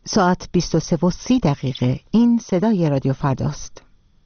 ساعت 23:30. این صدای رادیو فرداست.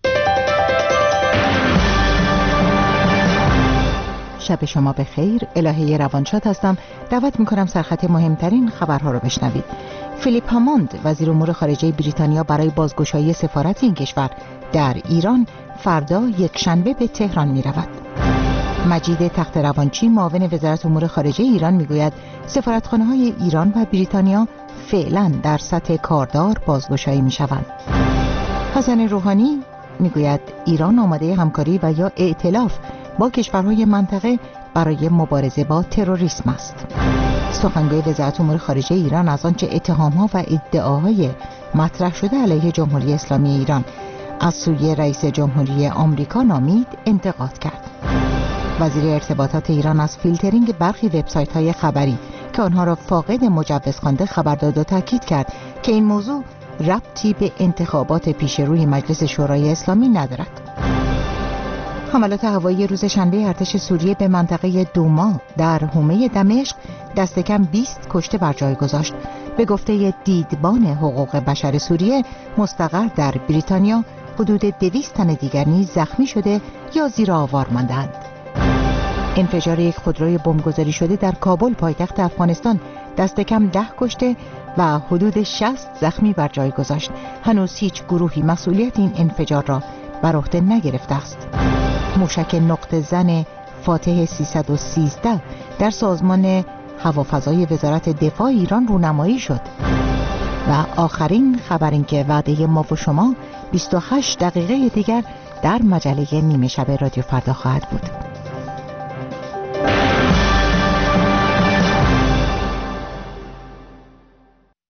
شب شما به خیر. الهه روانشاد هستم. دعوت میکنم سرخط مهمترین خبرها رو بشنوید. فیلیپ هاموند وزیر امور خارجه بریتانیا برای بازگشایی سفارت این کشور در ایران فردا یکشنبه به تهران میرود. مجید تخت روانچی معاون وزارت امور خارجه ایران میگوید سفارتخانه‌های ایران و بریتانیا فعلا در سطح کاردار بازگشایی میشوند. حسن روحانی میگوید ایران آماده همکاری و یا ائتلاف با کشورهای منطقه برای مبارزه با تروریسم است. سخنگوی وزارت امور خارجه ایران از آنچه اتهام‌ها و ادعاهای مطرح شده علیه جمهوری اسلامی ایران از سوی رئیس جمهوری آمریکا نامید انتقاد کرد. وزیر ارتباطات ایران از فیلترینگ برخی وبسایت‌های خبری که آنها را فاقد مجوز خوانده خبر داد و تاکید کرد که این موضوع ربطی به انتخابات پیش روی مجلس شورای اسلامی ندارد. حملات هوایی روز شنبه ارتش سوریه به منطقه دوما در حومه دمشق دست کم 20 کشته بر جای گذاشت. به گفته دیدبان حقوق بشر سوریه مستقر در بریتانیا حدود 200 تن دیگر نیز زخمی شده یا زیر آوار ماندند. انفجار یک خودروی بمبگذاری شده در کابل پایتخت افغانستان دست کم 10 کشته و حدود 60 زخمی بر جای گذاشت. هنوز هیچ گروهی مسئولیت این انفجار را بر عهده نگرفته است. موشک نقطه زن فاتح 313 در سازمان هوافضای وزارت دفاع ایران رونمایی شد. و آخرین خبر این که وعده ما و شما 28 دقیقه دیگر در مجله نیمه شب رادیو فردا خواهد بود.